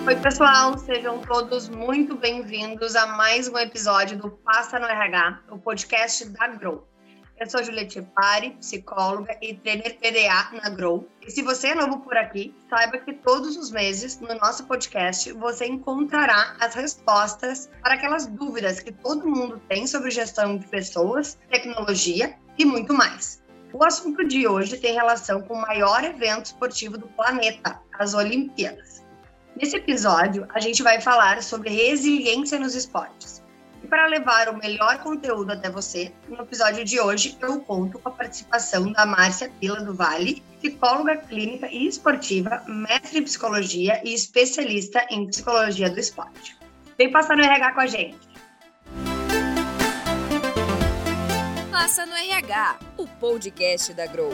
Oi, pessoal, sejam todos muito bem-vindos a mais um episódio do Passa no RH, o podcast da Grow. Eu sou Juliette Pari, psicóloga e trainer PDA na Grow. E se você é novo por aqui, saiba que todos os meses, no nosso podcast, você encontrará as respostas para aquelas dúvidas que todo mundo tem sobre gestão de pessoas, tecnologia e muito mais. O assunto de hoje tem relação com o maior evento esportivo do planeta, as Olimpíadas. Nesse episódio, a gente vai falar sobre resiliência nos esportes. E para levar o melhor conteúdo até você, no episódio de hoje eu conto com a participação da Márcia Pila do Vale, psicóloga clínica e esportiva, mestre em psicologia e especialista em psicologia do esporte. Vem passar no RH com a gente! Passa no RH, o podcast da Grow.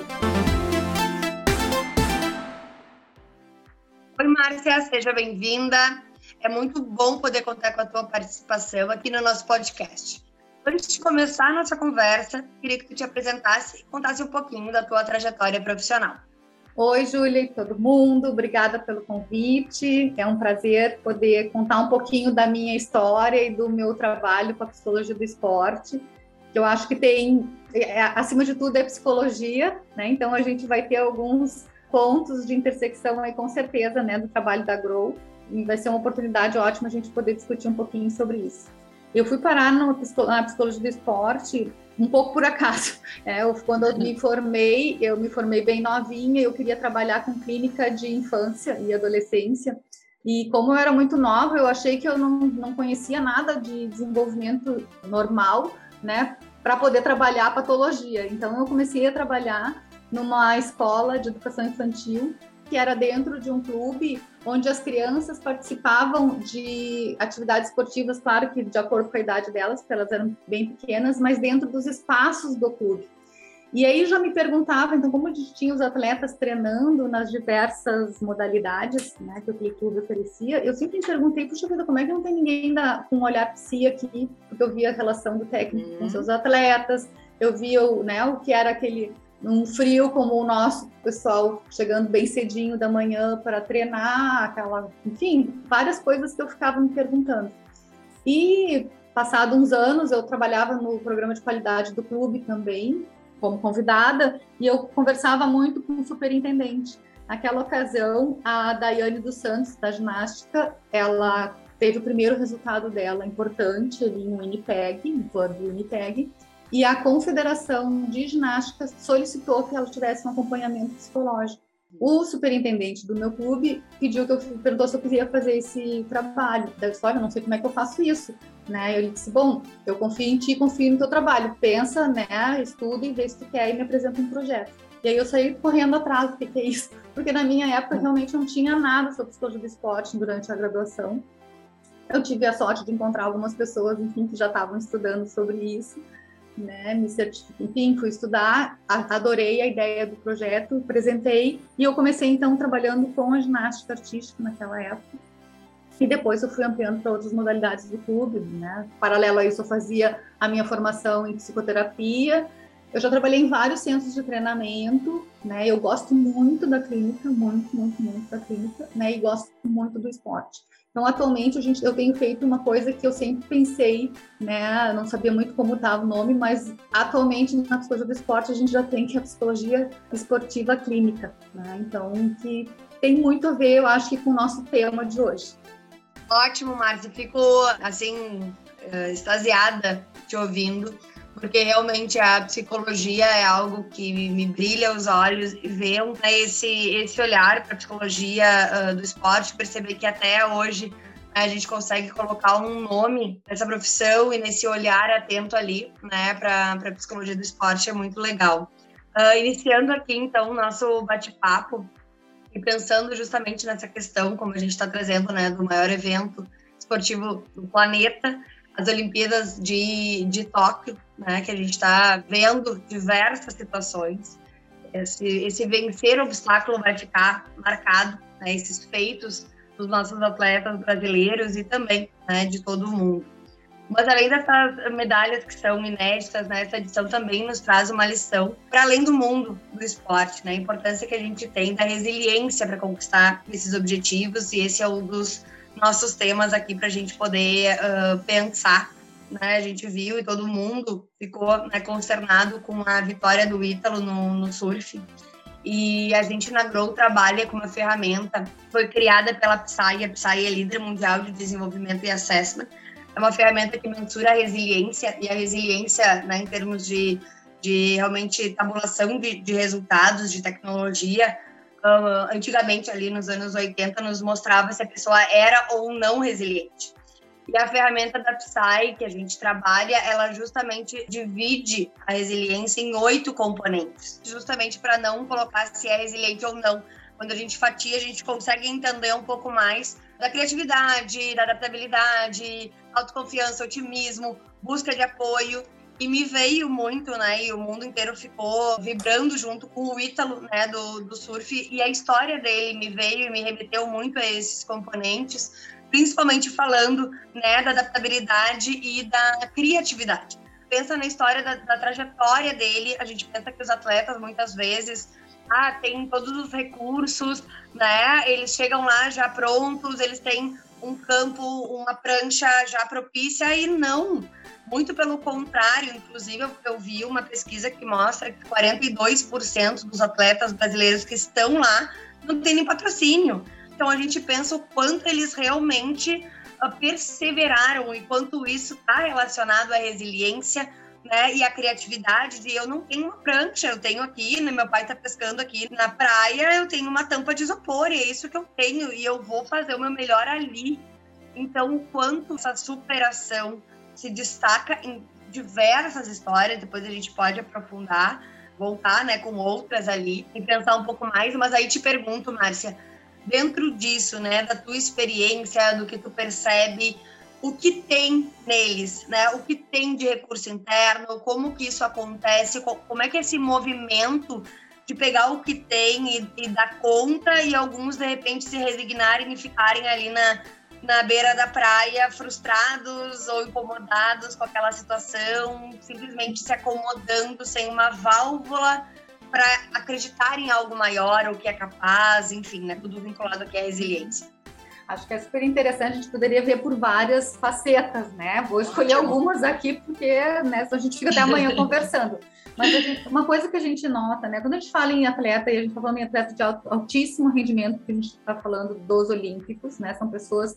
Oi, Márcia, seja bem-vinda. É muito bom poder contar com a tua participação aqui no nosso podcast. Antes de começar a nossa conversa, queria que tu te apresentasse e contasse um pouquinho da tua trajetória profissional. Oi, Júlia e todo mundo. Obrigada pelo convite. É um prazer poder contar um pouquinho da minha história e do meu trabalho com a psicologia do esporte, que eu acho que tem, acima de tudo, é psicologia, né? Então, a gente vai ter alguns pontos de intersecção aí, com certeza, né, do trabalho da Grow, e vai ser uma oportunidade ótima a gente poder discutir um pouquinho sobre isso. Eu fui parar na psicologia do esporte um pouco por acaso. Quando eu me formei bem novinha, eu queria trabalhar com clínica de infância e adolescência, e como eu era muito nova, eu achei que eu não conhecia nada de desenvolvimento normal, né, para poder trabalhar patologia. Então, eu comecei a trabalhar numa escola de educação infantil, que era dentro de um clube onde as crianças participavam de atividades esportivas, claro que de acordo com a idade delas, porque elas eram bem pequenas, mas dentro dos espaços do clube. E aí já me perguntava, então, como a gente tinha os atletas treinando nas diversas modalidades, né, que o clube oferecia, eu sempre me perguntei, puxa vida, como é que não tem ninguém com um olhar psi aqui? Porque eu via a relação do técnico com seus atletas, eu via o que era um frio como o nosso, pessoal chegando bem cedinho da manhã para treinar, enfim, várias coisas que eu ficava me perguntando. E, passados uns anos, eu trabalhava no programa de qualidade do clube também, como convidada, e eu conversava muito com o superintendente. Naquela ocasião, a Daiane dos Santos, da ginástica, ela teve o primeiro resultado dela importante ali no Winnipeg, no plano do Winnipeg, e a Confederação de Ginástica solicitou que ela tivesse um acompanhamento psicológico. O superintendente do meu clube perguntou se eu queria fazer esse trabalho. Da história, eu não sei como é que eu faço isso, né? Eu disse, bom, eu confio em ti, confio no teu trabalho. Pensa, né? Estuda e vê se tu quer e me apresenta um projeto. E aí eu saí correndo atrás do que é isso. Porque na minha época realmente não tinha nada sobre psicologia do esporte durante a graduação. Eu tive a sorte de encontrar algumas pessoas, enfim, que já estavam estudando sobre isso, né, me certifiquei, enfim, fui estudar, adorei a ideia do projeto, apresentei, e eu comecei então trabalhando com a ginástica artística naquela época, e depois eu fui ampliando para outras modalidades do clube, né, paralelo a isso eu fazia a minha formação em psicoterapia, eu já trabalhei em vários centros de treinamento, né, eu gosto muito da clínica, muito da clínica, né, e gosto muito do esporte. Então, atualmente, eu tenho feito uma coisa que eu sempre pensei, né? Eu não sabia muito como estava o nome, mas atualmente na psicologia do esporte a gente já tem que é a psicologia esportiva clínica, né? Então, que tem muito a ver, eu acho, que com o nosso tema de hoje. Ótimo, Márcia. Fico, assim, extasiada te ouvindo, porque realmente a psicologia é algo que me brilha os olhos e ver esse olhar para a psicologia do esporte, perceber que até hoje a gente consegue colocar um nome nessa profissão e nesse olhar atento ali, né, para a psicologia do esporte é muito legal. Iniciando aqui, então, o nosso bate-papo e pensando justamente nessa questão, como a gente está trazendo, né, do maior evento esportivo do planeta, as Olimpíadas de Tóquio, né, que a gente está vendo diversas situações. Esse vencer o obstáculo vai ficar marcado, né, esses feitos dos nossos atletas brasileiros e também, né, de todo o mundo. Mas além dessas medalhas que são inéditas, né, essa edição também nos traz uma lição para além do mundo do esporte, né, a importância que a gente tem da resiliência para conquistar esses objetivos, e esse é um dos nossos temas aqui para a gente poder pensar, né? A gente viu e todo mundo ficou, né, consternado com a vitória do Ítalo no surf. E a gente na Grow trabalha com uma ferramenta, foi criada pela PSI, a PSI é líder mundial de desenvolvimento e assessment. É uma ferramenta que mensura a resiliência, e a resiliência, né, em termos de realmente tabulação de resultados, de tecnologia. Antigamente, ali nos anos 80, nos mostrava se a pessoa era ou não resiliente. E a ferramenta da PSI que a gente trabalha, ela justamente divide a resiliência em 8 componentes, justamente para não colocar se é resiliente ou não. Quando a gente fatia, a gente consegue entender um pouco mais da criatividade, da adaptabilidade, autoconfiança, otimismo, busca de apoio. E me veio muito, né, e o mundo inteiro ficou vibrando junto com o Ítalo, né, do surf, e a história dele me veio e me remeteu muito a esses componentes, principalmente falando, né, da adaptabilidade e da criatividade. Pensa na história da trajetória dele, a gente pensa que os atletas, muitas vezes, têm todos os recursos, né, eles chegam lá já prontos, eles têm um campo, uma prancha já propícia, e não. Muito pelo contrário, inclusive eu vi uma pesquisa que mostra que 42% dos atletas brasileiros que estão lá não têm nem patrocínio. Então a gente pensa o quanto eles realmente perseveraram e quanto isso está relacionado à resiliência, né, e à criatividade de eu não tenho uma prancha, eu tenho aqui, né, meu pai está pescando aqui na praia, eu tenho uma tampa de isopor e é isso que eu tenho e eu vou fazer o meu melhor ali. Então o quanto essa superação se destaca em diversas histórias, depois a gente pode aprofundar, voltar, né, com outras ali e pensar um pouco mais, mas aí te pergunto, Márcia, dentro disso, né, da tua experiência, do que tu percebe, o que tem neles, né, o que tem de recurso interno, como que isso acontece, como é que esse movimento de pegar o que tem e dar conta e alguns, de repente, se resignarem e ficarem ali na beira da praia, frustrados ou incomodados com aquela situação, simplesmente se acomodando sem uma válvula para acreditar em algo maior, ou que é capaz, enfim, né, tudo vinculado aqui à resiliência. Acho que é super interessante, a gente poderia ver por várias facetas, né? Vou escolher algumas aqui, porque, né, senão a gente fica até amanhã conversando. Mas uma coisa que a gente nota, né, quando a gente fala em atleta, e a gente está falando em atleta de altíssimo rendimento, que a gente está falando dos olímpicos, né, são pessoas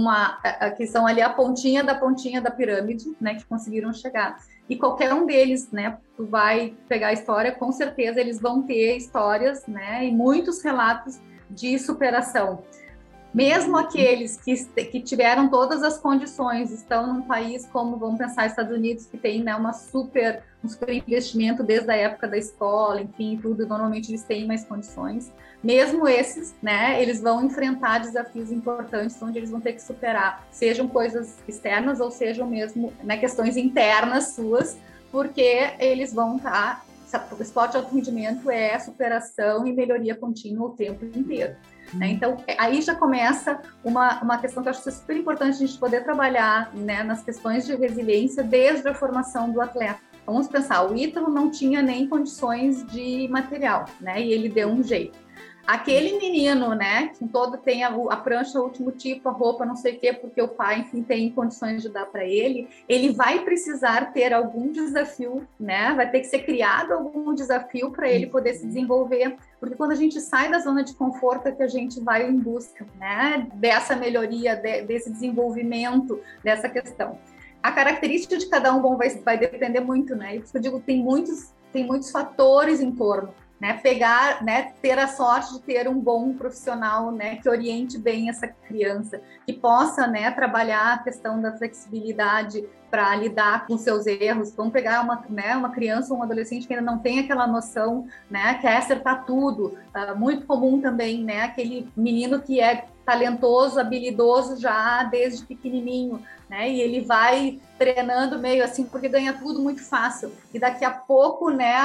que são ali a pontinha da pirâmide, né, que conseguiram chegar. E qualquer um deles, né, tu vai pegar a história, com certeza eles vão ter histórias, né, e muitos relatos de superação. Mesmo aqueles que tiveram todas as condições, estão num país como, vamos pensar, Estados Unidos, que tem, né, um super investimento desde a época da escola, enfim, tudo, normalmente eles têm mais condições. Mesmo esses, né, eles vão enfrentar desafios importantes, onde eles vão ter que superar, sejam coisas externas ou sejam mesmo, né, questões internas suas, porque eles vão estar... O esporte de alto rendimento é superação e melhoria contínua o tempo inteiro. Né? Então, aí já começa uma questão que eu acho super importante a gente poder trabalhar, né, nas questões de resiliência desde a formação do atleta. Vamos pensar, o Ítalo não tinha nem condições de material, né, e ele deu um jeito. Aquele menino, né, que todo tem a prancha, o último tipo, a roupa, não sei o quê, porque o pai, enfim, tem condições de dar para ele, ele vai precisar ter algum desafio, né, vai ter que ser criado algum desafio para ele poder se desenvolver, porque quando a gente sai da zona de conforto é que a gente vai em busca, né, dessa melhoria, desse desenvolvimento, dessa questão. A característica de cada um vai depender muito, né, e por isso eu digo, tem muitos fatores em torno. Né, ter a sorte de ter um bom profissional, né, que oriente bem essa criança, que possa, né, trabalhar a questão da flexibilidade para lidar com seus erros. Vamos pegar uma criança ou um adolescente que ainda não tem aquela noção, né, quer acertar tudo. Muito comum também, né, aquele menino que é talentoso, habilidoso já desde pequenininho, né, e ele vai treinando meio assim porque ganha tudo muito fácil. E daqui a pouco, né,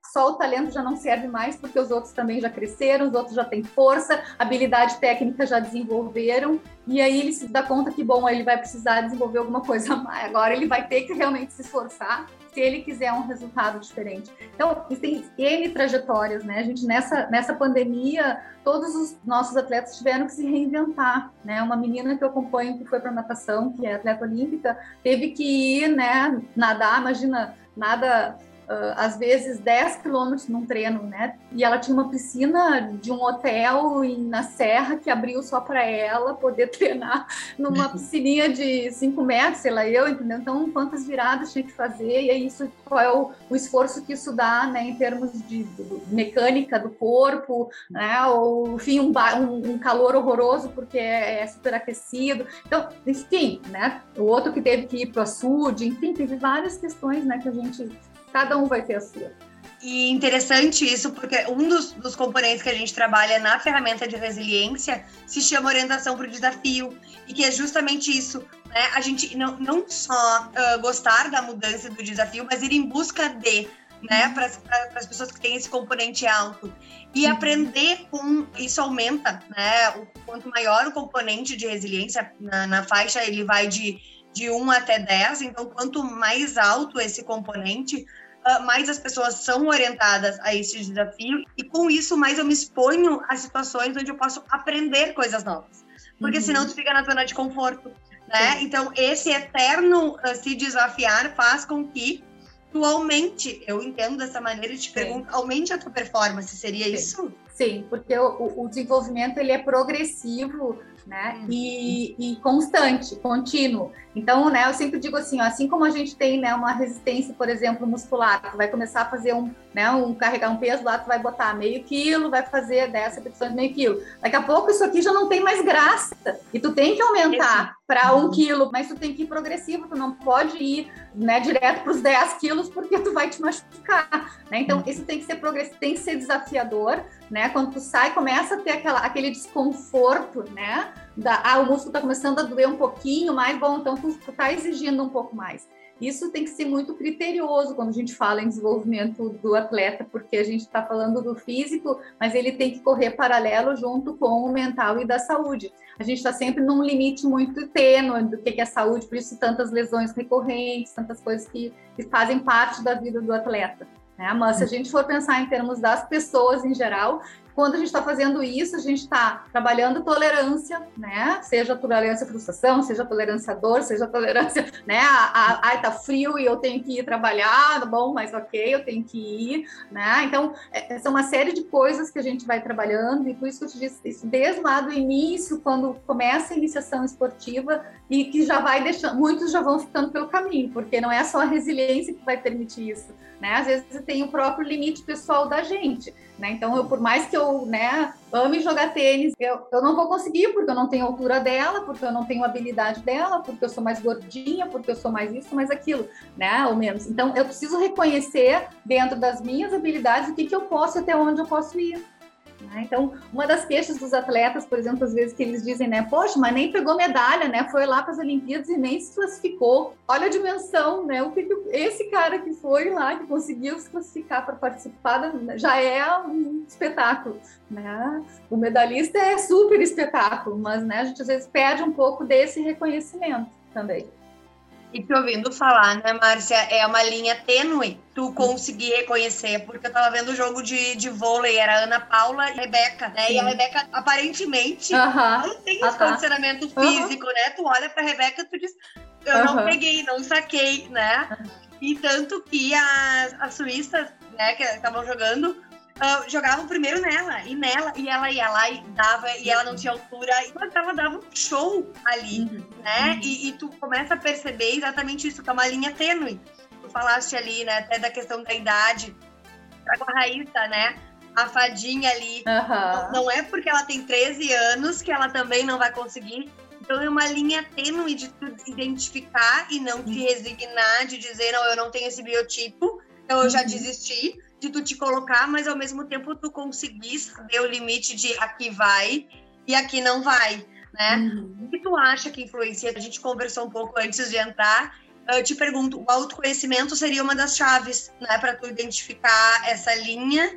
só o talento já não serve mais, porque os outros também já cresceram, os outros já têm força, habilidade técnica já desenvolveram, e aí ele se dá conta que, bom, ele vai precisar desenvolver alguma coisa a mais, agora ele vai ter que realmente se esforçar se ele quiser um resultado diferente. Então, tem N trajetórias, né? A gente, nessa pandemia, todos os nossos atletas tiveram que se reinventar, né? Uma menina que eu acompanho, que foi para natação, que é atleta olímpica, teve que ir, né, nadar, imagina, nada... às vezes 10 quilômetros num treino, né? E ela tinha uma piscina de um hotel na Serra que abriu só para ela poder treinar numa piscininha de 5 metros, sei lá eu, entendeu? Então, quantas viradas tinha que fazer, e é isso, qual é o esforço que isso dá, né, em termos de mecânica do corpo, né? Ou, enfim, um calor horroroso porque é superaquecido. Então, enfim, né? O outro que teve que ir para o açude, enfim, teve várias questões, né, que a gente... Cada um vai ter a sua. E interessante isso, porque um dos componentes que a gente trabalha na ferramenta de resiliência se chama orientação para o desafio, e que é justamente isso, né? A gente não só gostar da mudança e do desafio, mas ir em busca de, né? Para as pessoas que têm esse componente alto. E aprender com isso aumenta, né? Quanto maior o componente de resiliência na faixa, ele vai de 1 até 10, então quanto mais alto esse componente, mais as pessoas são orientadas a esse desafio, e com isso mais eu me exponho a situações onde eu posso aprender coisas novas, porque senão tu fica na zona de conforto, né? Sim. Então esse eterno se desafiar faz com que tu aumente, eu entendo dessa maneira e te pergunto, aumente a tua performance, seria isso? Sim, porque o desenvolvimento ele é progressivo, né? E constante, contínuo. Então, né, eu sempre digo assim, ó, assim como a gente tem, né, uma resistência, por exemplo, muscular, tu vai começar a fazer carregar um peso lá, tu vai botar meio quilo, vai fazer 10 repetições de meio quilo. Daqui a pouco isso aqui já não tem mais graça e tu tem que aumentar para 1 quilo, mas tu tem que ir progressivo, tu não pode ir, né, direto para os 10 quilos porque tu vai te machucar, né? Então, isso tem que ser progressivo, tem que ser desafiador, né? Quando tu sai, começa a ter aquele desconforto, né? O músculo está começando a doer um pouquinho mais, bom, então tu está exigindo um pouco mais. Isso tem que ser muito criterioso quando a gente fala em desenvolvimento do atleta, porque a gente está falando do físico, mas ele tem que correr paralelo junto com o mental e da saúde. A gente está sempre num limite muito tênue do que é saúde, por isso tantas lesões recorrentes, tantas coisas que fazem parte da vida do atleta, né? Mas se a gente for pensar em termos das pessoas em geral, quando a gente está fazendo isso, a gente está trabalhando tolerância, né? Seja tolerância à frustração, seja tolerância à dor, seja tolerância, né? Tá frio e eu tenho que ir trabalhar, bom, mas ok, eu tenho que ir, né? Então, são uma série de coisas que a gente vai trabalhando, e por isso que eu te disse isso desde lá do início, quando começa a iniciação esportiva, e que já vai deixando, muitos já vão ficando pelo caminho, porque não é só a resiliência que vai permitir isso, né? Às vezes tem o próprio limite pessoal da gente, né? Então, por mais que eu, né, ame jogar tênis, eu não vou conseguir, porque eu não tenho a altura dela, porque eu não tenho a habilidade dela, porque eu sou mais gordinha, porque eu sou mais isso, mais aquilo, né? Ou menos. Então, eu preciso reconhecer dentro das minhas habilidades o que eu posso e até onde eu posso ir. Então, uma das queixas dos atletas, por exemplo, às vezes que eles dizem, né, poxa, mas nem pegou medalha, né, foi lá para as Olimpíadas e nem se classificou. Olha a dimensão, né, o que esse cara que foi lá, que conseguiu se classificar para participar, já é um espetáculo, né? O medalhista é super espetáculo, mas, né, a gente às vezes perde um pouco desse reconhecimento também. E te ouvindo falar, né, Márcia, é uma linha tênue tu conseguir reconhecer, porque eu tava vendo o jogo de vôlei, era a Ana Paula e a Rebeca, né? Sim. E a Rebeca, aparentemente, não tem esse condicionamento físico, né? Tu olha pra Rebeca e tu diz, eu não peguei, não saquei, né? E tanto que as suíças, né, que estavam jogando, jogavam primeiro nela, e ela ia lá e dava, e ela não tinha altura, e ela dava um show ali, né? E tu começa a perceber exatamente isso, que é uma linha tênue. Tu falaste ali, né, até da questão da idade, com a Raíssa, né? A fadinha ali, não é porque ela tem 13 anos que ela também não vai conseguir. Então é uma linha tênue de tu identificar e não te resignar, de dizer, não, eu não tenho esse biotipo, então eu já desisti, de tu te colocar, mas ao mesmo tempo tu conseguir saber o limite de aqui vai e aqui não vai, né? O que tu acha que influencia? A gente conversou um pouco antes de entrar, eu te pergunto, o autoconhecimento seria uma das chaves, né, para tu identificar essa linha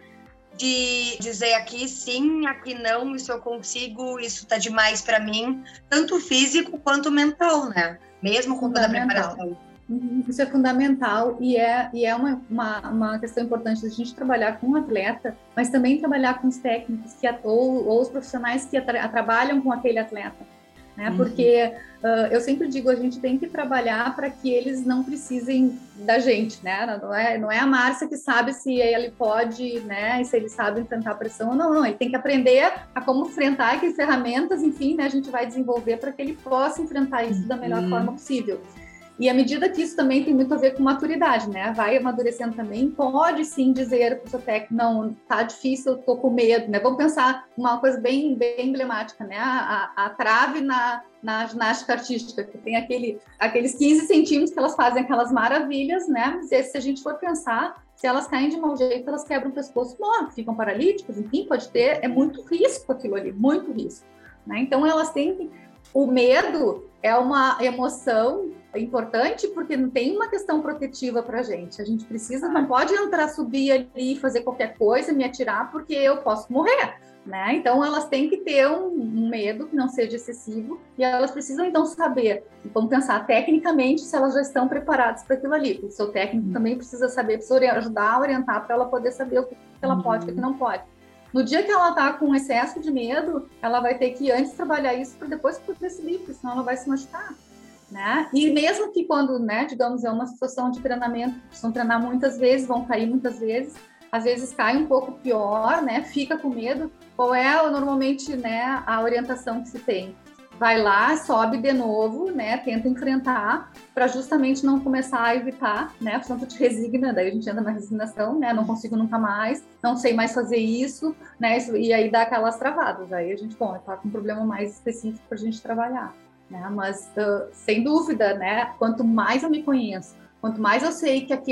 de dizer aqui sim, aqui não, isso eu consigo, isso tá demais para mim, tanto físico quanto mental, né? Mesmo com toda a preparação. Isso é fundamental e é uma questão importante da gente trabalhar com o atleta, mas também trabalhar com os técnicos ou os profissionais que trabalham com aquele atleta, né? Porque eu sempre digo, a gente tem que trabalhar para que eles não precisem da gente, né? Não é a Márcia que sabe se ele pode, né? E se ele sabe enfrentar a pressão ou não. Ele tem que aprender a como enfrentar, que ferramentas, enfim, né? A gente vai desenvolver para que ele possa enfrentar isso da melhor forma possível. E à medida que isso também tem muito a ver com maturidade, né? Vai amadurecendo também, pode sim dizer para o seu técnico, não, tá difícil, eu tô com medo, né? Vamos pensar uma coisa bem emblemática, né? A trave na ginástica artística, que tem aqueles 15 centímetros que elas fazem aquelas maravilhas, né? Mas se a gente for pensar, se elas caem de mau jeito, elas quebram o pescoço, ficam paralíticas, enfim, pode ter, é muito risco aquilo ali, muito risco, né? Então elas têm que... O medo é uma emoção importante porque não tem uma questão protetiva para a gente precisa, não pode entrar, subir ali, fazer qualquer coisa, me atirar porque eu posso morrer, né? Então elas têm que ter um medo que não seja excessivo e elas precisam então saber, vamos pensar tecnicamente se elas já estão preparadas para aquilo ali, o seu técnico também precisa saber, precisa ajudar a orientar para ela poder saber o que ela pode e o que não pode. No dia que ela está com excesso de medo, ela vai ter que antes trabalhar isso para depois poder subir, porque senão ela vai se machucar, né? E mesmo que quando, né, digamos, é uma situação de treinamento, precisam treinar muitas vezes, vão cair muitas vezes, às vezes cai um pouco pior, né? Fica com medo. Qual é normalmente, né, a orientação que se tem? Vai lá, sobe de novo, né? Tenta enfrentar para justamente não começar a evitar, né? Portanto, te resigna, daí a gente entra na resignação, né? Não consigo nunca mais, não sei mais fazer isso, né? E aí dá aquelas travadas. Aí a gente, tá com um problema mais específico para a gente trabalhar, né? Mas, sem dúvida, né? Quanto mais eu me conheço, quanto mais eu sei que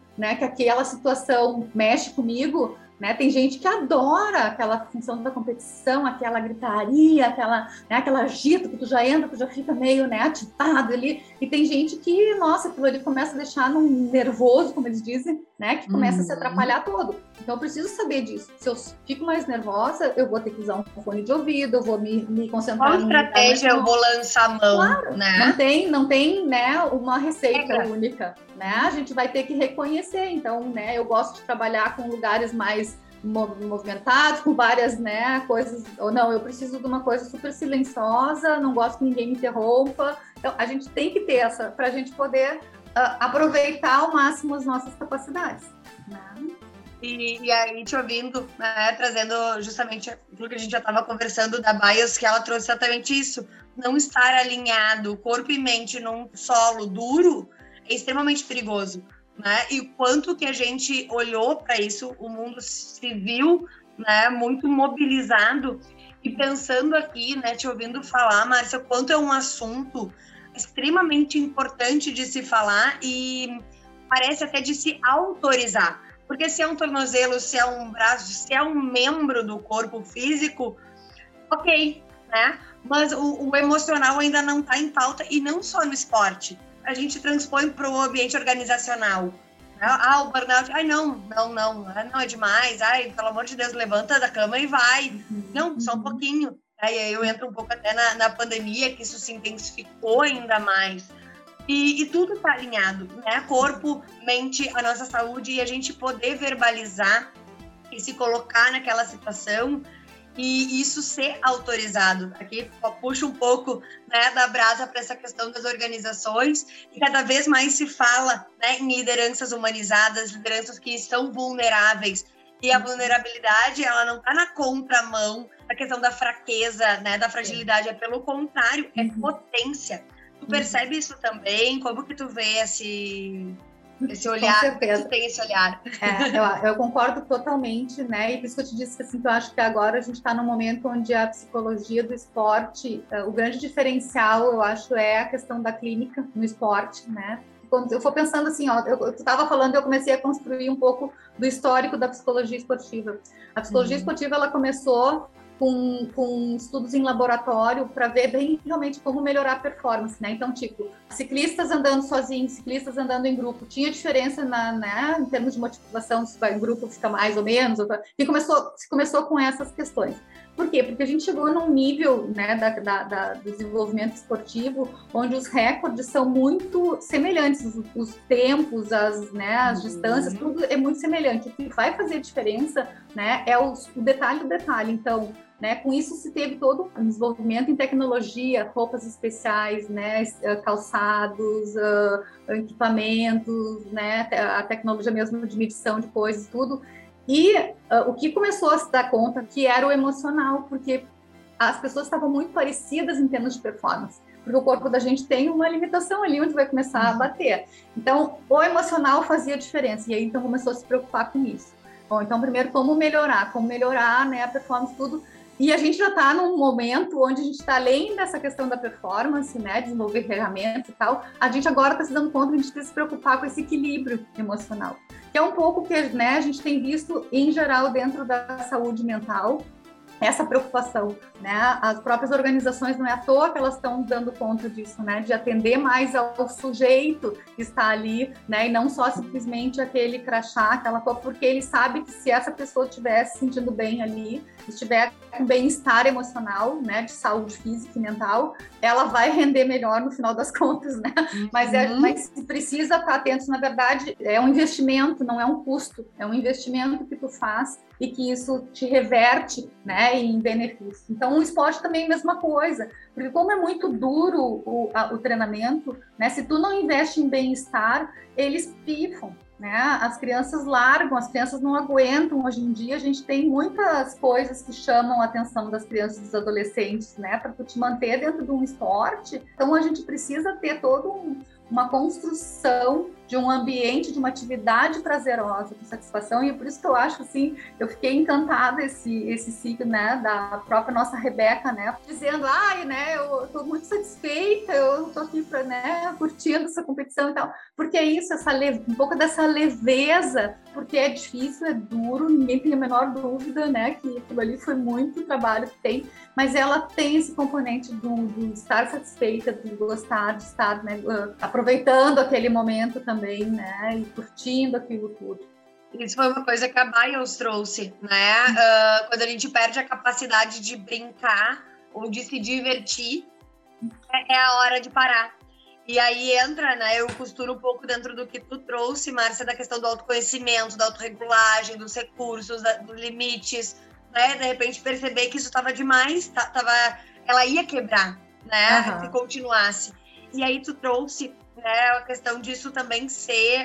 aquela situação mexe comigo, né? Tem gente que adora aquela função da competição, aquela gritaria, aquela agito que tu já entra, tu já fica meio, né, ativado ali. E tem gente que, nossa, aquilo ali começa a deixar num nervoso, como eles dizem, né? Que começa a se atrapalhar todo. Então eu preciso saber disso. Se eu fico mais nervosa, eu vou ter que usar um fone de ouvido, eu vou me concentrar. Qual estratégia eu vou lançar a mão? Claro, né? Não tem, né, uma receita única, né? A gente vai ter que reconhecer. Então, né, eu gosto de trabalhar com lugares mais movimentados, com várias, né, coisas, ou não, eu preciso de uma coisa super silenciosa, não gosto que ninguém me interrompa. Então, a gente tem que ter essa, para a gente poder aproveitar ao máximo as nossas capacidades, né? E aí, te ouvindo, né, trazendo justamente aquilo que a gente já estava conversando da Bias, que ela trouxe exatamente isso, não estar alinhado, corpo e mente num solo duro é extremamente perigoso, né? E o quanto que a gente olhou para isso, o mundo se viu, né, muito mobilizado e pensando aqui, né, te ouvindo falar, Márcia, o quanto é um assunto extremamente importante de se falar e parece até de se autorizar. Porque se é um tornozelo, se é um braço, se é um membro do corpo físico, ok, né? Mas o emocional ainda não está em pauta, e não só no esporte. A gente transpõe para o ambiente organizacional. Né? O burnout, não é demais, pelo amor de Deus, levanta da cama e vai. Não, só um pouquinho. Aí eu entro um pouco até na pandemia, que isso se intensificou ainda mais. E tudo está alinhado, né? Corpo, mente, a nossa saúde, e a gente poder verbalizar e se colocar naquela situação e isso ser autorizado. Aqui puxa um pouco, né, da brasa para essa questão das organizações, e cada vez mais se fala, né, em lideranças humanizadas, lideranças que são vulneráveis. E a vulnerabilidade, ela não está na contramão da questão da fraqueza, né, da fragilidade, é pelo contrário, é potência. Tu percebe isso também? Como que tu vê esse olhar? Com certeza. Tu tem esse olhar? Eu concordo totalmente, né? E por isso que eu te disse que, assim, que eu acho que agora a gente está num momento onde a psicologia do esporte, o grande diferencial, eu acho, é a questão da clínica no esporte, né? Quando eu for pensando assim, tu estava falando, eu comecei a construir um pouco do histórico da psicologia esportiva. A psicologia esportiva, ela começou com estudos em laboratório para ver bem realmente como melhorar a performance, né? Então, tipo, ciclistas andando sozinhos, ciclistas andando em grupo, tinha diferença né, em termos de motivação, se vai em grupo fica mais ou menos, e começou com essas questões. Por quê? Porque a gente chegou num nível, né, do desenvolvimento esportivo onde os recordes são muito semelhantes, os tempos, as distâncias, tudo é muito semelhante. O que vai fazer diferença, né, é o detalhe do detalhe. Então, né, com isso se teve todo um desenvolvimento em tecnologia, roupas especiais, né, calçados, equipamentos, né, a tecnologia mesmo de medição de coisas, tudo. E o que começou a se dar conta que era o emocional, porque as pessoas estavam muito parecidas em termos de performance, porque o corpo da gente tem uma limitação ali onde vai começar a bater. Então, o emocional fazia diferença, e aí então começou a se preocupar com isso. Bom, então primeiro como melhorar, né, a performance, tudo. E a gente já está num momento onde a gente está além dessa questão da performance, né, desenvolver ferramentas e tal, a gente agora está se dando conta que a gente precisa se preocupar com esse equilíbrio emocional, que é um pouco que, né, a gente tem visto em geral dentro da saúde mental, essa preocupação, né? As próprias organizações, não é à toa que elas estão dando conta disso, né? De atender mais ao sujeito que está ali, né? E não só simplesmente aquele crachá, aquela coisa, porque ele sabe que se essa pessoa estiver se sentindo bem ali, estiver com bem-estar emocional, né? De saúde física e mental, ela vai render melhor no final das contas, né? Mas precisa estar atento, na verdade, é um investimento, não é um custo, é um investimento que tu faz e que isso te reverte, né, em benefício. Então, o esporte também é a mesma coisa, porque como é muito duro o treinamento, né, se tu não investe em bem-estar, eles pifam, né, as crianças largam, as crianças não aguentam. Hoje em dia, a gente tem muitas coisas que chamam a atenção das crianças e dos adolescentes, né, para tu te manter dentro de um esporte. Então, a gente precisa ter uma construção de um ambiente, de uma atividade prazerosa, com satisfação, e é por isso que eu acho, assim, eu fiquei encantada esse ciclo, né, da própria nossa Rebeca, né, dizendo, né, eu tô muito satisfeita, eu tô aqui pra, né, curtindo essa competição e tal, porque é isso, um pouco dessa leveza, porque é difícil, é duro, ninguém tem a menor dúvida, né, que aquilo ali foi muito trabalho que tem, mas ela tem esse componente do estar satisfeita, de gostar, de estar, né, aproveitando aquele momento também, né, e curtindo aquilo tudo. Isso foi uma coisa que a Bios trouxe, né? Quando a gente perde a capacidade de brincar ou de se divertir, é a hora de parar. E aí entra, né? Eu costuro um pouco dentro do que tu trouxe, Márcia, da questão do autoconhecimento, da autorregulagem, dos recursos, dos limites, né? De repente perceber que isso estava demais, ela ia quebrar, né? Se continuasse. E aí tu trouxe, né, a questão disso também ser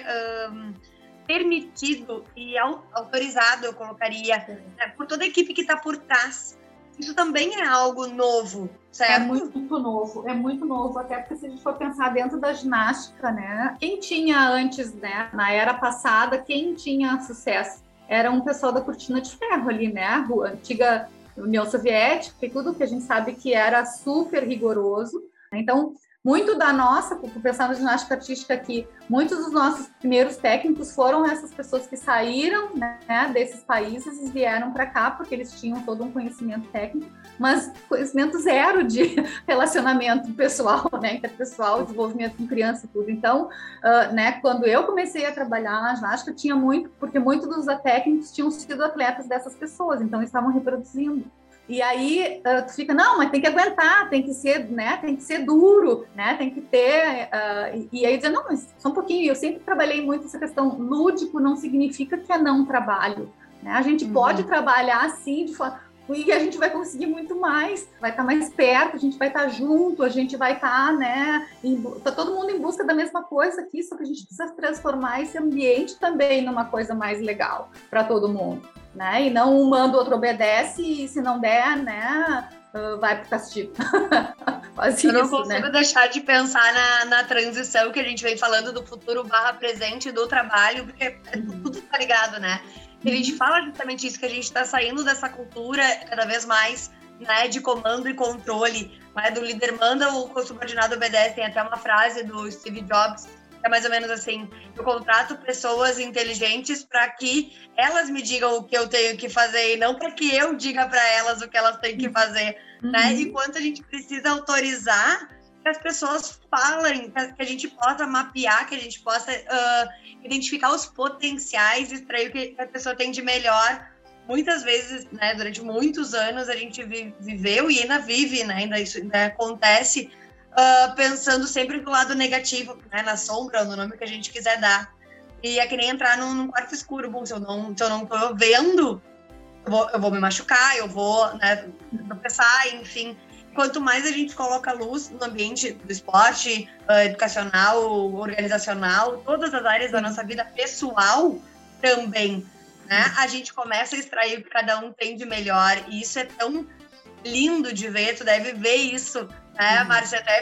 permitido e autorizado, eu colocaria, né, por toda a equipe que está por trás. Isso também é algo novo, certo? É muito novo, até porque se a gente for pensar dentro da ginástica, né, quem tinha antes, né, na era passada, quem tinha sucesso era um pessoal da cortina de ferro ali, né, a antiga União Soviética e tudo que a gente sabe que era super rigoroso. Então, muito da nossa, por pensar na ginástica artística aqui, muitos dos nossos primeiros técnicos foram essas pessoas que saíram, né, desses países e vieram para cá, porque eles tinham todo um conhecimento técnico, mas conhecimento zero de relacionamento pessoal, né, interpessoal, desenvolvimento com criança e tudo. Então, né, quando eu comecei a trabalhar na ginástica, tinha muito, porque muitos dos técnicos tinham sido atletas dessas pessoas, então eles estavam reproduzindo. E aí tu fica, não, mas tem que aguentar, tem que ser, né, tem que ser duro, né, tem que ter, e aí dizer, não, mas só um pouquinho, eu sempre trabalhei muito essa questão, lúdico não significa que é não trabalho, né, a gente pode trabalhar assim, de forma, e a gente vai conseguir muito mais, vai estar mais perto, a gente vai estar junto, a gente vai estar, né, tá todo mundo em busca da mesma coisa aqui, só que a gente precisa transformar esse ambiente também numa coisa mais legal para todo mundo. Né? E não um manda, o outro obedece, e se não der, né, vai pro castigo. Eu não consigo deixar de pensar na transição que a gente vem falando do futuro /presente do trabalho, porque tudo tá ligado, né? E a gente fala justamente isso, que a gente está saindo dessa cultura cada vez mais, né, de comando e controle, né, do líder manda, o subordinado obedece. Tem até uma frase do Steve Jobs É mais ou menos assim, eu contrato pessoas inteligentes para que elas me digam o que eu tenho que fazer e não para que eu diga para elas o que elas têm que fazer, né? E quanto a gente precisa autorizar que as pessoas falem, que a gente possa mapear, que a gente possa identificar os potenciais, extrair o que a pessoa tem de melhor. Muitas vezes, né, durante muitos anos, a gente viveu e ainda vive, né, ainda isso ainda acontece, pensando sempre do lado negativo, né, na sombra, no nome que a gente quiser dar. E é que nem entrar num quarto escuro. Bom, se eu não tô vendo, eu vou me machucar, eu vou, né, tropeçar, enfim. Quanto mais a gente coloca luz no ambiente do esporte, educacional, organizacional, todas as áreas da nossa vida pessoal também, né, a gente começa a extrair o que cada um tem de melhor. E isso é tão lindo de ver, tu deve ver isso, né, Márcia? Até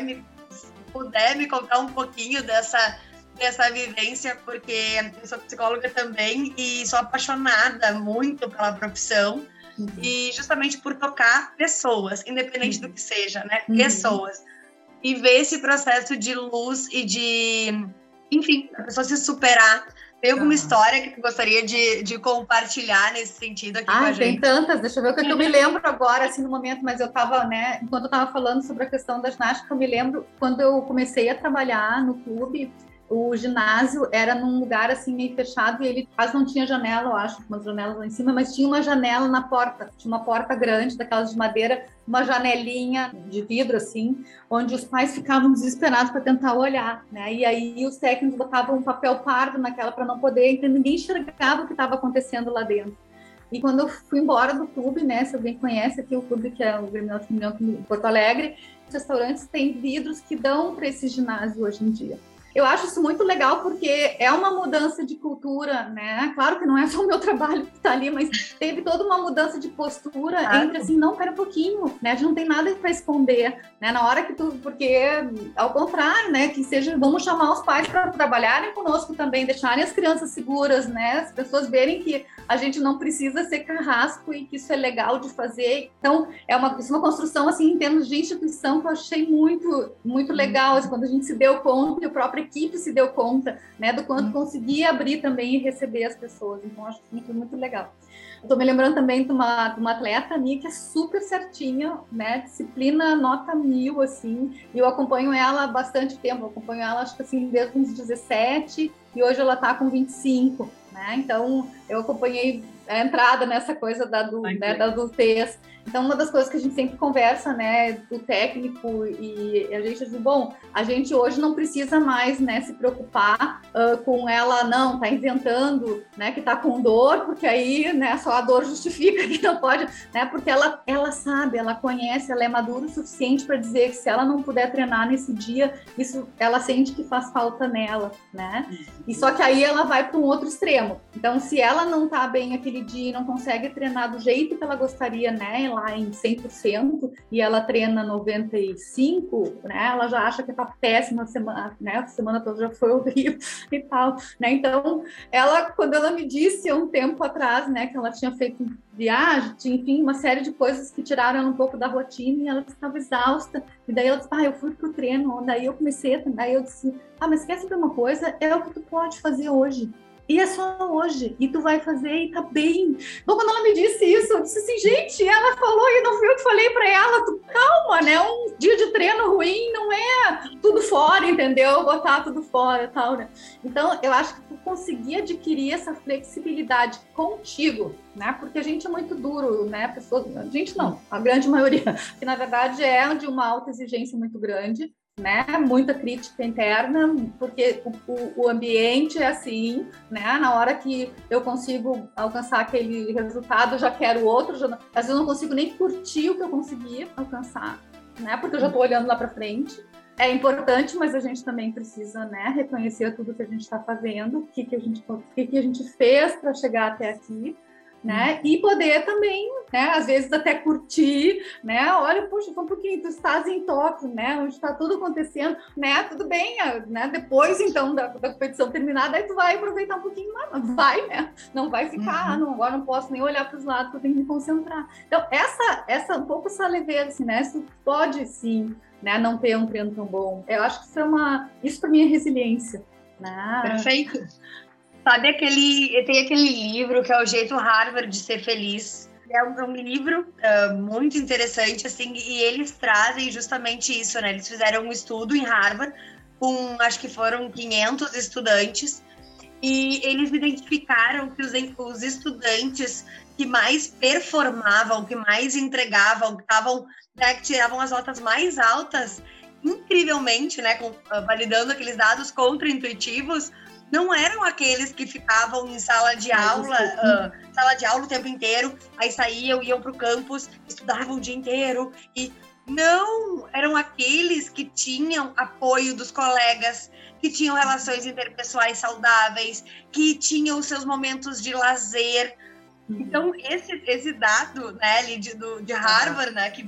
puder me contar um pouquinho dessa vivência, porque eu sou psicóloga também e sou apaixonada muito pela profissão e justamente por tocar pessoas, independente do que seja, né? Pessoas. E ver esse processo de luz e de, enfim, a pessoa se superar. Tem alguma história que tu gostaria de compartilhar nesse sentido aqui com a gente? Tem tantas, deixa eu ver o que eu me lembro agora, assim, no momento, mas eu estava, né, enquanto eu estava falando sobre a questão da ginástica, eu me lembro quando eu comecei a trabalhar no clube, o ginásio era num lugar assim meio fechado e ele quase não tinha janela, eu acho, umas janelas lá em cima, mas tinha uma janela na porta, tinha uma porta grande, daquelas de madeira, uma janelinha de vidro assim, onde os pais ficavam desesperados para tentar olhar, né? E aí os técnicos botavam um papel pardo naquela para não poder, então ninguém enxergava o que estava acontecendo lá dentro. E quando eu fui embora do clube, né, se alguém conhece aqui o clube, que é o Grêmio Alto Milhão em Porto Alegre, os restaurantes têm vidros que dão para esse ginásio hoje em dia. Eu acho isso muito legal porque é uma mudança de cultura, né? Claro que não é só o meu trabalho que está ali, mas teve toda uma mudança de postura entre assim, não, pera um pouquinho, né? A gente não tem nada para esconder, né? Na hora que porque ao contrário, né? Que seja, vamos chamar os pais para trabalharem conosco também, deixarem as crianças seguras, né? As pessoas verem que a gente não precisa ser carrasco e que isso é legal de fazer. Então, isso é uma construção, assim, em termos de instituição, que eu achei muito, muito legal, assim, quando a gente se deu conta e o próprio equipe se deu conta, né, do quanto conseguia abrir também e receber as pessoas. Então, acho muito, muito legal. Estou me lembrando também de uma atleta minha que é super certinha, né, disciplina nota 1000, assim, e eu acompanho ela há bastante tempo, eu acompanho ela, acho que assim, desde uns 17, e hoje ela está com 25, né, então eu acompanhei a entrada nessa coisa da adultez. Então, uma das coisas que a gente sempre conversa, né, do técnico, e a gente diz, bom, a gente hoje não precisa mais, né, se preocupar com ela, não, tá inventando, né, que tá com dor, porque aí, né, só a dor justifica que não pode, né, porque ela sabe, ela conhece, ela é madura o suficiente para dizer que se ela não puder treinar nesse dia, isso ela sente que faz falta nela, né, e só que aí ela vai para um outro extremo. Então, se ela não tá bem aquele dia e não consegue treinar do jeito que ela gostaria, né, lá em 100%, e ela treina 95%, né, ela já acha que tá péssima a semana, né, a semana toda já foi horrível e tal, né, então, quando ela me disse há um tempo atrás, né, que ela tinha feito viagem, tinha, enfim, uma série de coisas que tiraram ela um pouco da rotina e ela estava exausta, e daí ela disse, eu fui pro treino, daí eu comecei, daí eu disse, mas quer saber uma coisa? É o que tu pode fazer hoje. E é só hoje, e tu vai fazer e tá bem. Então, quando ela me disse isso, eu disse assim, gente, ela falou e não fui eu que falei pra ela, calma, né, um dia de treino ruim não é tudo fora, entendeu? Botar tudo fora e tal, né? Então, eu acho que tu conseguir adquirir essa flexibilidade contigo, né, porque a gente é muito duro, né, a gente não, a grande maioria, que na verdade é de uma autoexigência muito grande, né, muita crítica interna, porque o ambiente é assim, né, na hora que eu consigo alcançar aquele resultado, eu já quero outro, às vezes eu não consigo nem curtir o que eu consegui alcançar, né, porque eu já estou olhando lá para frente. É importante, mas a gente também precisa, né, reconhecer tudo que a gente está fazendo, o que a gente fez para chegar até aqui, né? E poder também, né, às vezes até curtir, né? Olha, poxa, só um pouquinho, tu estás em Tóquio, né? Onde está tudo acontecendo, né? Tudo bem, né? Depois, então, da competição terminada, aí tu vai aproveitar um pouquinho mais, vai, né? Não vai ficar, agora não posso nem olhar para os lados, porque eu tenho que me concentrar. Então, um pouco essa leveza, assim, né? Isso pode, sim, né, não ter um treino tão bom. Eu acho que isso para mim é resiliência. Perfeito. Sabe tem aquele livro que é O Jeito Harvard de Ser Feliz. É um livro muito interessante, assim, e eles trazem justamente isso, né? Eles fizeram um estudo em Harvard com, acho que foram 500 estudantes, e eles identificaram que os estudantes que mais performavam, que mais entregavam, que tiravam as notas mais altas, incrivelmente, né, validando aqueles dados contra-intuitivos, não eram aqueles que ficavam em sala de aula o tempo inteiro, aí saíam, iam para o campus, estudavam o dia inteiro, e não, eram aqueles que tinham apoio dos colegas, que tinham relações interpessoais saudáveis, que tinham os seus momentos de lazer. Então, esse dado, né, ali de Harvard, né, que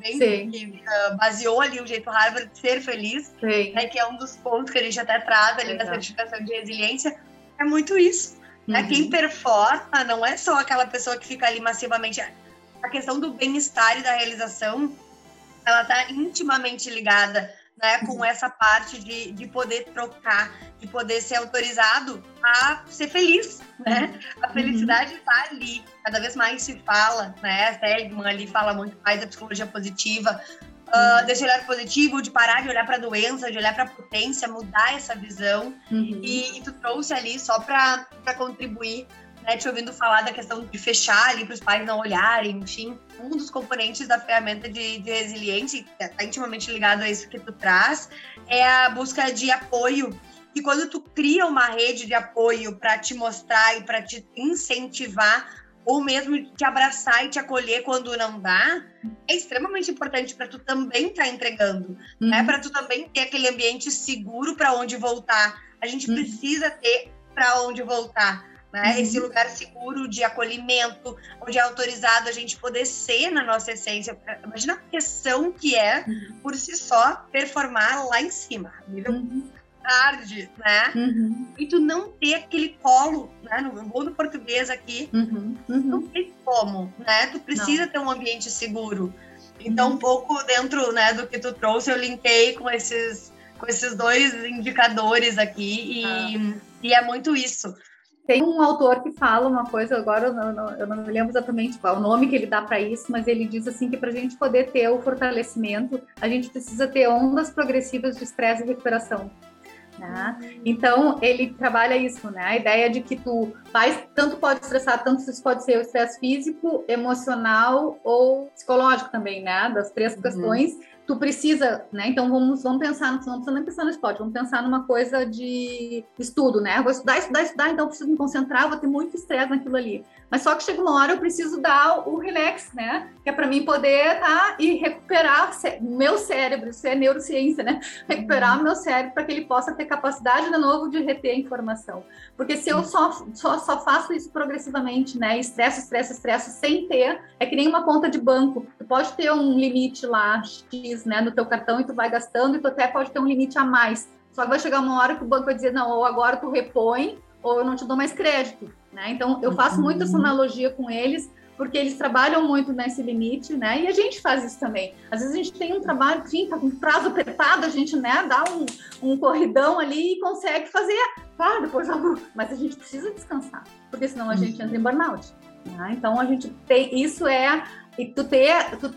baseou ali o jeito Harvard de ser feliz, né, que é um dos pontos que a gente até traz ali na certificação de resiliência, é muito isso. Né? Quem performa não é só aquela pessoa que fica ali massivamente. A questão do bem-estar e da realização, ela está intimamente ligada, né, com essa parte de poder trocar, de poder ser autorizado a ser feliz, né? A felicidade está ali, cada vez mais se fala, né? A Seligman ali fala muito mais da psicologia positiva, desse olhar positivo, de parar de olhar para a doença, de olhar para a potência, mudar essa visão. E tu trouxe ali só para contribuir, né, te ouvindo falar da questão de fechar ali para os pais não olharem, enfim. Um dos componentes da ferramenta de resiliência, que está intimamente ligado a isso que tu traz, é a busca de apoio. E quando tu cria uma rede de apoio para te mostrar e para te incentivar, ou mesmo te abraçar e te acolher quando não dá, é extremamente importante para tu também estar entregando, né? Para tu também ter aquele ambiente seguro para onde voltar. A gente precisa ter para onde voltar. Né? Esse lugar seguro de acolhimento, onde é autorizado a gente poder ser na nossa essência. Imagina a pressão que é, por si só, performar lá em cima, nível tarde, né? E tu não ter aquele colo, né? No mundo português aqui, não tem como, né? Tu precisa ter um ambiente seguro. Então, um pouco dentro, né, do que tu trouxe, eu linkei com esses dois indicadores aqui, e é muito isso. Tem um autor que fala uma coisa, agora eu não me lembro exatamente qual o nome que ele dá para isso, mas ele diz assim que para a gente poder ter o fortalecimento, a gente precisa ter ondas progressivas de estresse e recuperação. Né? Então, ele trabalha isso, né? A ideia de que tu tanto pode estressar, tanto isso pode ser o estresse físico, emocional ou psicológico também, né? Das três questões. Tu precisa, né? Então vamos pensar, não precisa nem pensar no esporte, vamos pensar numa coisa de estudo, né? Eu vou estudar, então eu preciso me concentrar, vou ter muito estresse naquilo ali. Mas só que chega uma hora eu preciso dar o relax, né? Que é para mim poder e recuperar meu cérebro, isso é neurociência, né? Recuperar o meu cérebro para que ele possa ter capacidade de novo de reter a informação. Porque se eu só faço isso progressivamente, né? Estresse, sem ter, é que nem uma conta de banco. Tu pode ter um limite lá, X, né, no teu cartão, e tu vai gastando, e tu até pode ter um limite a mais. Só que vai chegar uma hora que o banco vai dizer, não, ou agora tu repõe, ou eu não te dou mais crédito, né? Então, eu faço muito essa analogia com eles, porque eles trabalham muito nesse limite, né? E a gente faz isso também. Às vezes a gente tem um trabalho, enfim, tá com prazo apertado, a gente, né, dá um corridão ali e consegue fazer, claro, depois mas a gente precisa descansar, porque senão a gente entra em burnout. Né? Então, a gente tem, isso e tu ter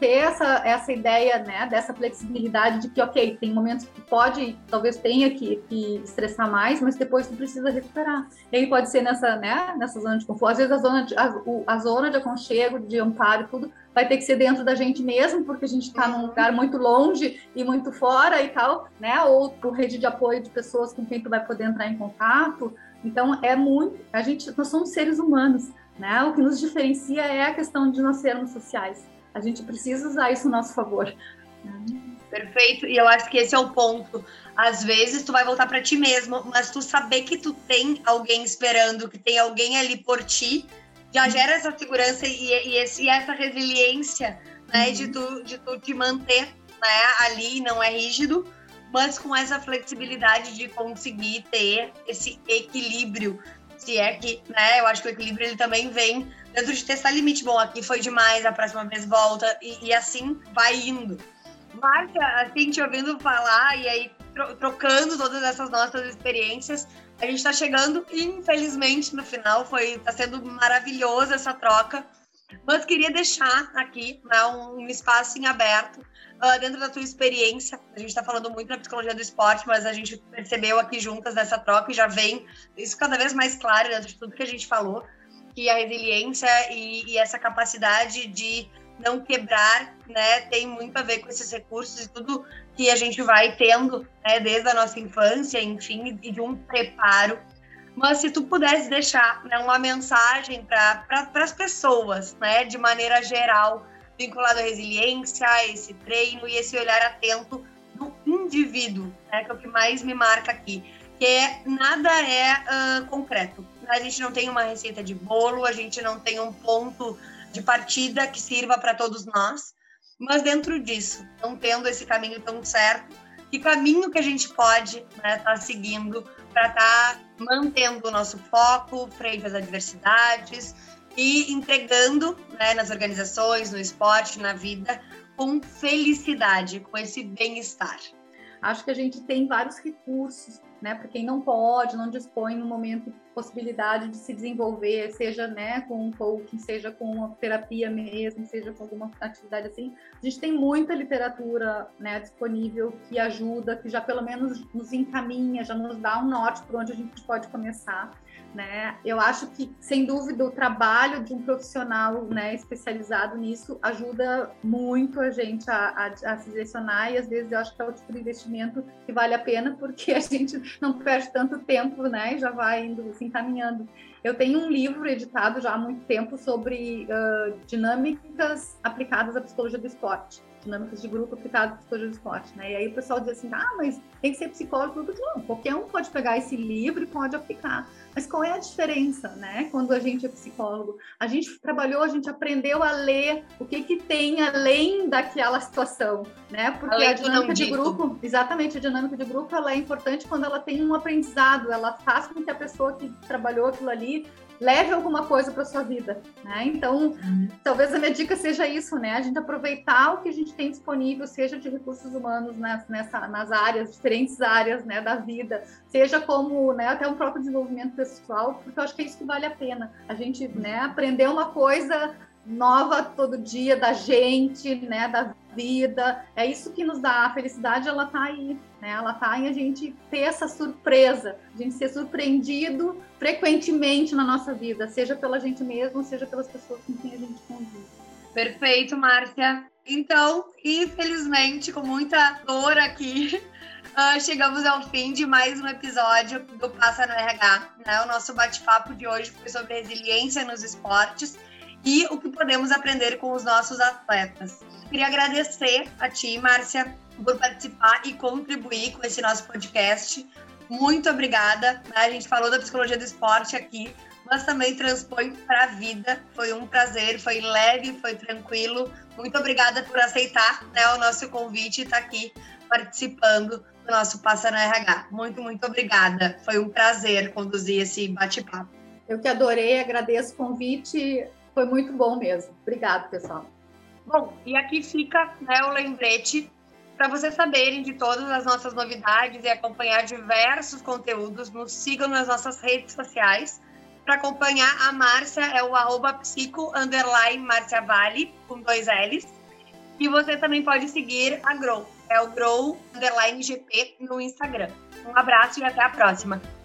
essa ideia, né, dessa flexibilidade de que, ok, tem momentos que talvez tenha que estressar mais, mas depois tu precisa recuperar. E aí pode ser nessa zona de conforto. Às vezes a zona de aconchego, de amparo e tudo, vai ter que ser dentro da gente mesmo, porque a gente está num lugar muito longe e muito fora e tal, né, ou por rede de apoio de pessoas com quem tu vai poder entrar em contato. Então, nós somos seres humanos. Né? O que nos diferencia é a questão de nós sermos sociais. A gente precisa usar isso a nosso favor. Perfeito, e eu acho que esse é o ponto. Às vezes tu vai voltar para ti mesmo, mas tu saber que tu tem alguém esperando, que tem alguém ali por ti, já gera essa segurança e essa resiliência, né, de tu te manter, né, ali, não é rígido, mas com essa flexibilidade de conseguir ter esse equilíbrio. Se é que, né, eu acho que o equilíbrio ele também vem dentro de testar limite. Bom, aqui foi demais, a próxima vez volta, e assim vai indo. Márcia, assim, te ouvindo falar, e aí trocando todas essas nossas experiências. A gente está chegando, infelizmente, no final. Está sendo maravilhosa essa troca. Mas queria deixar aqui, né, um espaço em aberto dentro da tua experiência. A gente está falando muito da psicologia do esporte, mas a gente percebeu aqui juntas nessa troca e já vem isso cada vez mais claro dentro de tudo que a gente falou, que a resiliência e essa capacidade de não quebrar, né, tem muito a ver com esses recursos e tudo que a gente vai tendo, né, desde a nossa infância, enfim, e de um preparo. Mas se tu pudesse deixar, né, uma mensagem para as pessoas, né, de maneira geral, vinculado à resiliência, a esse treino e esse olhar atento do indivíduo, né, que é o que mais me marca aqui, que nada é concreto. A gente não tem uma receita de bolo, a gente não tem um ponto de partida que sirva para todos nós, mas dentro disso, não tendo esse caminho tão certo, que caminho que a gente pode, né, tá seguindo para estar mantendo o nosso foco frente às adversidades e entregando, né, nas organizações, no esporte, na vida, com felicidade, com esse bem-estar. Acho que a gente tem vários recursos, né, para quem não pode, não dispõe no momento possibilidade de se desenvolver, seja, né, com um coaching, seja com uma terapia mesmo, seja com alguma atividade assim. A gente tem muita literatura, né, disponível que ajuda, que já pelo menos nos encaminha, já nos dá um norte por onde a gente pode começar, né? Eu acho que, sem dúvida, o trabalho de um profissional, né, especializado nisso ajuda muito a gente a se direcionar, e às vezes eu acho que é o tipo de investimento que vale a pena, porque a gente não perde tanto tempo, né, e já vai indo se encaminhando. Eu tenho um livro editado já há muito tempo sobre dinâmicas aplicadas à psicologia do esporte. Dinâmicas de grupo aplicadas à psicologia do esporte, né? E aí o pessoal diz assim, mas tem que ser psicólogo. Eu digo, não, qualquer um pode pegar esse livro e pode aplicar. Mas qual é a diferença, né? Quando a gente é psicólogo, a gente trabalhou, a gente aprendeu a ler o que tem além daquela situação, né? Porque a dinâmica de grupo, exatamente, a dinâmica de grupo, ela é importante quando ela tem um aprendizado, ela faz com que a pessoa que trabalhou aquilo ali leve alguma coisa para sua vida, né? Então, talvez a minha dica seja isso, né? A gente aproveitar o que a gente tem disponível, seja de recursos humanos nas áreas, diferentes áreas, né, da vida, seja como, né, até um próprio desenvolvimento pessoal, porque eu acho que é isso que vale a pena. A gente, né, aprender uma coisa nova todo dia da gente, né, da vida, é isso que nos dá a felicidade. Ela tá aí, né, ela tá em a gente ter essa surpresa, a gente ser surpreendido frequentemente na nossa vida, seja pela gente mesmo, seja pelas pessoas com quem a gente convive. Perfeito, Márcia. Então, infelizmente, com muita dor aqui, chegamos ao fim de mais um episódio do Passa no RH, né? O nosso bate-papo de hoje foi sobre resiliência nos esportes e o que podemos aprender com os nossos atletas. Queria agradecer a ti, Márcia, por participar e contribuir com esse nosso podcast. Muito obrigada. A gente falou da psicologia do esporte aqui, mas também transpõe para a vida. Foi um prazer, foi leve, foi tranquilo. Muito obrigada por aceitar, né, o nosso convite e estar aqui participando do nosso Passa no RH. Muito, muito obrigada. Foi um prazer conduzir esse bate-papo. Eu que adorei, agradeço o convite. Foi muito bom mesmo. Obrigada, pessoal. Bom, e aqui fica, né, o lembrete para vocês saberem de todas as nossas novidades e acompanhar diversos conteúdos. Nos sigam nas nossas redes sociais. Para acompanhar a Márcia é o @psico_Márcia Vale, com 2 L's. E você também pode seguir a Grow, é o Grow_GP no Instagram. Um abraço e até a próxima.